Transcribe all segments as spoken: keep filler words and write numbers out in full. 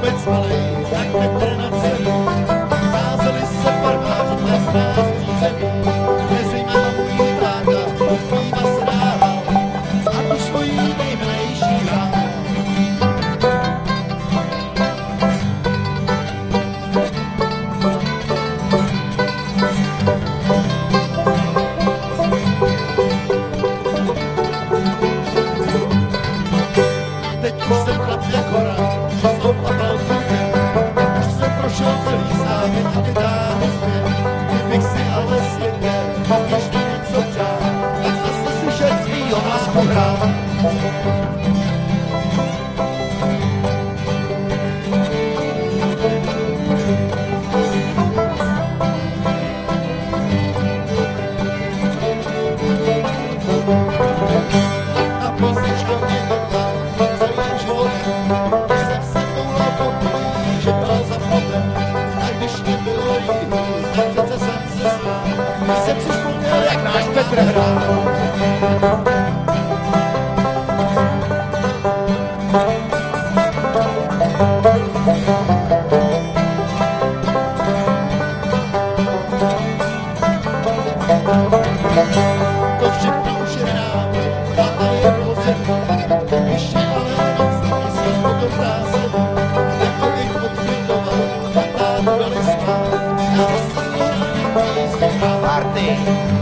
obec malej, tak metr nad zemí. Zázeli se farmáři dle prázdný zemí, mezi mámu jí táta, píva se dával a tu svojí nejmilejší hrál. Teď už jsem chlap jako rád, přesnou a balzukem. Už jsem prošel celý závět a ty dámy zpět. Kdybych si ale světě ještě něco přál, tak zase slyšet svýho hlasku hrát. A písnička mě vedla celým životem, když jsem se toulal po tý, že byla za plotem. A když mě bylo líto, tak přece jsem se smál, když jsem si vzpomněl, jak náš Petr hrál. To všechno už je nám, a je podzemí. Když je ale noc, jestli potom zásadu, jako bych odfildoval, a tátu dali spát. Já zase zložený písně hrál. Party!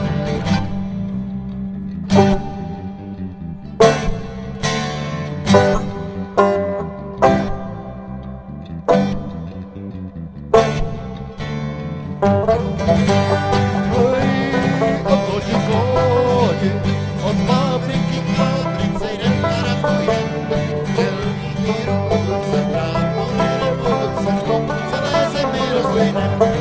Od fabriky k fabrice jdem na rakoje. Dělníky ruce, bráno, nebo se v tom celé zemi rozlejne.